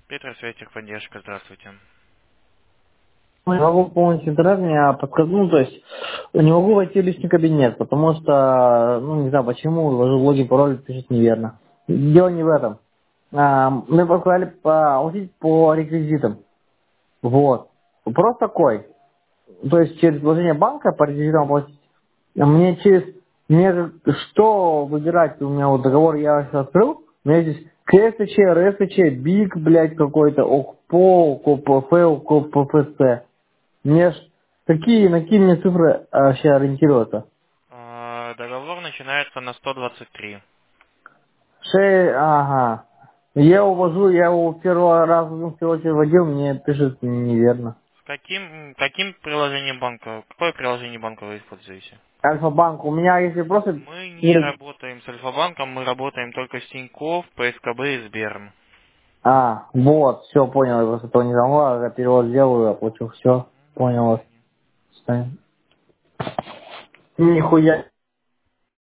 Петросвязь техподдержка, здравствуйте. Не могу полностью интернет, меня подсказал, то есть не могу войти в личный кабинет, потому что, не знаю почему, вложил логин, пароль, пишет неверно. Дело не в этом. Мы показали получить по реквизитам. Вот. Вопрос такой. То есть через приложение банка по реквизитам оплатить. Мне что выбирать? У меня вот договор я сейчас открыл. У меня здесь КСЧ, РСЧ, БИК, блядь, какой-то, ОКПО, КПФ, КПФС. Мне ж на какие мне цифры вообще ориентироваться? Договор начинается на 123. Ага. Я его первый раз в первую очередь вводил, мне пишет неверно. Каким приложением банка? Какое приложение банка вы используете? Альфа-банк, у меня если просто... Мы не работаем с Альфа-банком, мы работаем только с Тинькофф, ПСКБ и Сбером. Вот, все, понял, я просто этого не знал, я перевод сделаю, оплачу, все, понял вас. До свидания. Нихуя.